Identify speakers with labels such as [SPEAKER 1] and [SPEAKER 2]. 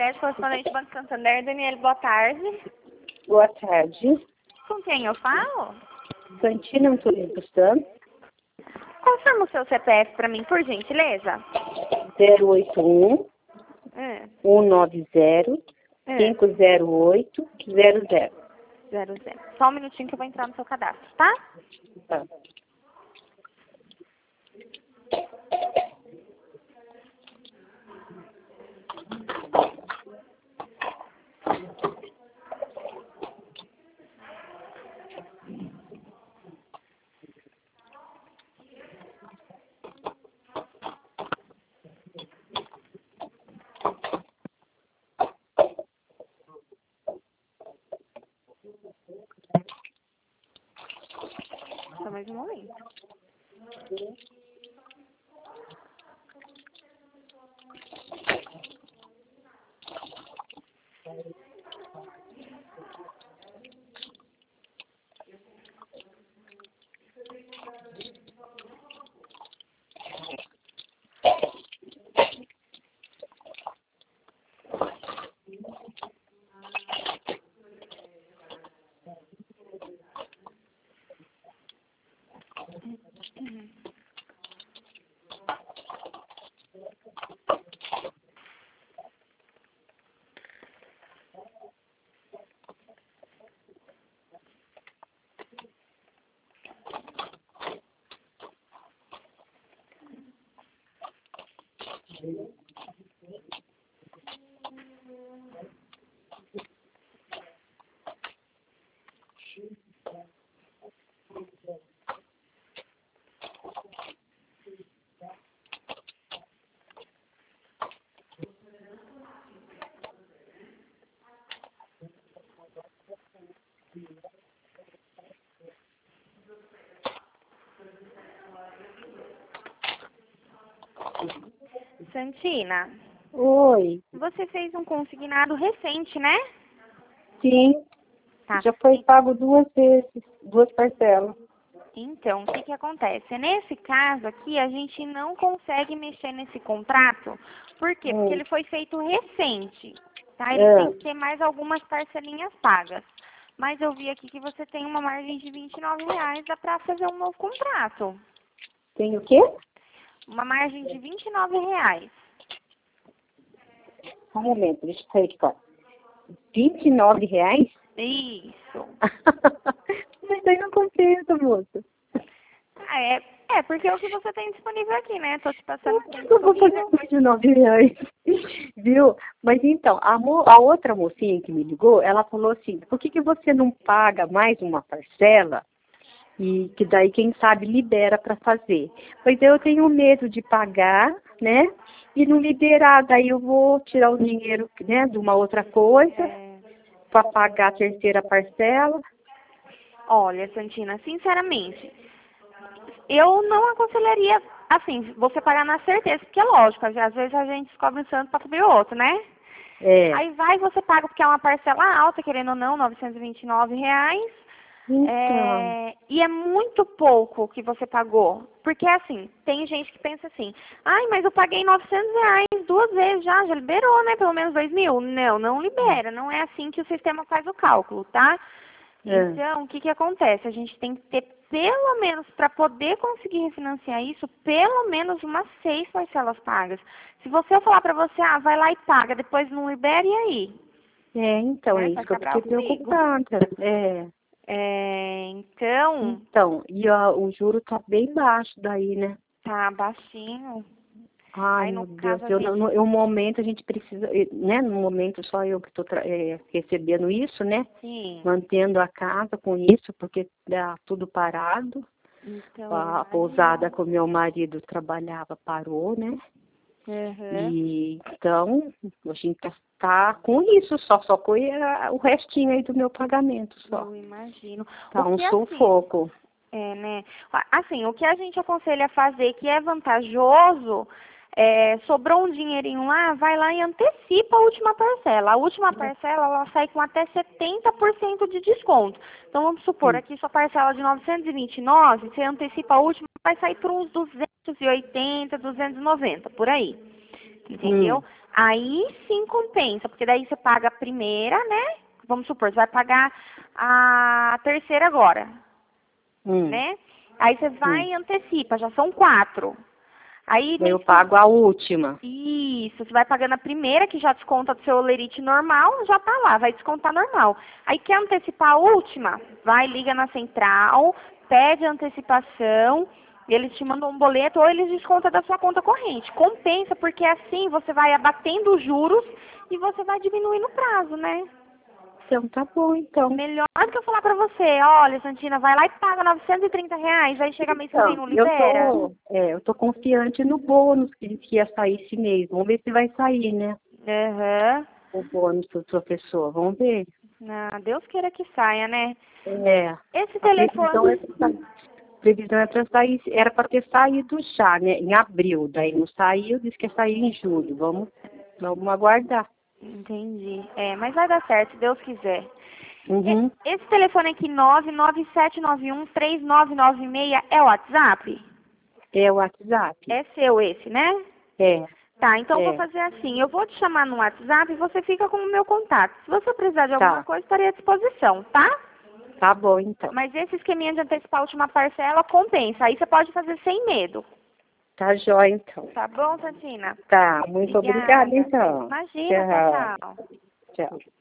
[SPEAKER 1] Odete, correspondente do Banco Santander. Daniele, boa tarde.
[SPEAKER 2] Boa tarde.
[SPEAKER 1] Com quem eu falo?
[SPEAKER 2] Santina Antônio dos Santos.
[SPEAKER 1] Confirma o seu CPF para mim, por gentileza.
[SPEAKER 2] 081 190 508 00.
[SPEAKER 1] 00. Só um minutinho que eu vou entrar no seu cadastro, tá?
[SPEAKER 2] Tá.
[SPEAKER 1] Só mais um momento. Santina,
[SPEAKER 2] Oi.
[SPEAKER 1] você fez um consignado recente, né?
[SPEAKER 2] Sim.
[SPEAKER 1] Tá.
[SPEAKER 2] Já foi pago 2 vezes, 2 parcelas.
[SPEAKER 1] Então, o que que acontece? Nesse caso aqui, a gente não consegue mexer nesse contrato. Por quê? Porque ele foi feito recente, tá? Ele tem que ter mais algumas parcelinhas pagas. Mas eu vi aqui que você tem uma margem de R$29, dá pra fazer um novo contrato.
[SPEAKER 2] Tem o quê?
[SPEAKER 1] Uma margem de R$29.
[SPEAKER 2] Um momento, deixa eu sair aqui, ó. R$29?
[SPEAKER 1] Isso.
[SPEAKER 2] Mas aí não compensa, moça.
[SPEAKER 1] Ah, é porque é o que você tem disponível aqui, né? Tô te passando o que tem
[SPEAKER 2] Eu vou fazer
[SPEAKER 1] disponível.
[SPEAKER 2] mais de R$9. Viu? Mas então, a outra mocinha que me ligou, ela falou assim, por que você não paga mais uma parcela? E que daí, quem sabe, libera para fazer. Pois eu tenho medo de pagar, né? E não liberar. Daí eu vou tirar o dinheiro, né, de uma outra coisa para pagar a terceira parcela.
[SPEAKER 1] Olha, Santina, sinceramente, eu não aconselharia, assim, você pagar na certeza, porque é lógico, às vezes a gente descobre um santo para cobrir o outro, né? Aí vai, você paga porque é uma parcela alta, querendo ou não, R$929.
[SPEAKER 2] Então.
[SPEAKER 1] E é muito pouco que você pagou. Porque, assim, tem gente que pensa assim, ai, mas eu paguei R$900 2 vezes já liberou, né? Pelo menos 2.000. Não, não libera. Não é assim que o sistema faz o cálculo, tá? Então, o que que acontece? A gente tem que ter, pelo menos, para poder conseguir refinanciar isso, pelo menos umas 6 parcelas pagas. Se você falar para você, vai lá e paga, depois não libera, e aí?
[SPEAKER 2] Então, é isso que eu fiquei preocupada.
[SPEAKER 1] Então...
[SPEAKER 2] Então, e o juro tá bem baixo daí, né?
[SPEAKER 1] Tá baixinho.
[SPEAKER 2] Ai,
[SPEAKER 1] Aí,
[SPEAKER 2] meu
[SPEAKER 1] no
[SPEAKER 2] Deus,
[SPEAKER 1] caso,
[SPEAKER 2] no momento a gente precisa, né? No momento só eu que estou recebendo isso, né?
[SPEAKER 1] Sim.
[SPEAKER 2] Mantendo a casa com isso, porque tá tudo parado.
[SPEAKER 1] Então,
[SPEAKER 2] A pousada que o meu marido trabalhava parou, né? E então, a gente tá com isso, só com o restinho aí do meu pagamento só.
[SPEAKER 1] Eu imagino.
[SPEAKER 2] Tá um sufoco.
[SPEAKER 1] Né? Assim, o que a gente aconselha a fazer, que é vantajoso, sobrou um dinheirinho lá, vai lá e antecipa a última parcela. A última parcela, ela sai com até 70% de desconto. Então, vamos supor, aqui sua parcela de 929, você antecipa a última, vai sair por uns 280, 290, por aí. Entendeu? Aí sim compensa, porque daí você paga a primeira, né? Vamos supor, você vai pagar a terceira agora, né? Aí você vai e antecipa, já são 4. Aí
[SPEAKER 2] Eu pago a última.
[SPEAKER 1] isso, você vai pagando a primeira, que já desconta do seu olerite normal, já tá lá, vai descontar normal. Aí quer antecipar a última? Vai, liga na central, pede antecipação, eles te mandam um boleto ou eles descontam da sua conta corrente. Compensa, porque assim você vai abatendo os juros e você vai diminuindo o prazo, né?
[SPEAKER 2] Então tá bom, então.
[SPEAKER 1] Melhor do que eu falar pra você, olha, Santina, vai lá e paga R$ 930, aí chega mês que vem e não libera.
[SPEAKER 2] Eu tô confiante no bônus que disse que ia sair esse mês. Vamos ver se vai sair, né?
[SPEAKER 1] Aham.
[SPEAKER 2] O bônus do professor. Vamos ver.
[SPEAKER 1] Ah, Deus queira que saia, né? Esse
[SPEAKER 2] A previsão
[SPEAKER 1] telefone.
[SPEAKER 2] previsão é pra sair, era para ter saído já, né? Em abril. Daí não saiu, disse que ia sair em julho. Vamos aguardar.
[SPEAKER 1] Entendi. Mas vai dar certo, se Deus quiser.
[SPEAKER 2] Uhum.
[SPEAKER 1] Esse telefone aqui, 997913996, é o WhatsApp?
[SPEAKER 2] É o WhatsApp.
[SPEAKER 1] É seu esse, né?
[SPEAKER 2] É.
[SPEAKER 1] Tá, então vou fazer assim, eu vou te chamar no WhatsApp e você fica com o meu contato. Se você precisar de alguma coisa, estarei à disposição, tá?
[SPEAKER 2] Tá bom, então.
[SPEAKER 1] Mas esse esqueminha de antecipar a última parcela compensa, aí você pode fazer sem medo.
[SPEAKER 2] Tá jóia, então.
[SPEAKER 1] Tá bom, Santina?
[SPEAKER 2] Tá, muito obrigada, então.
[SPEAKER 1] Imagina, tchau, tchau.
[SPEAKER 2] Tchau.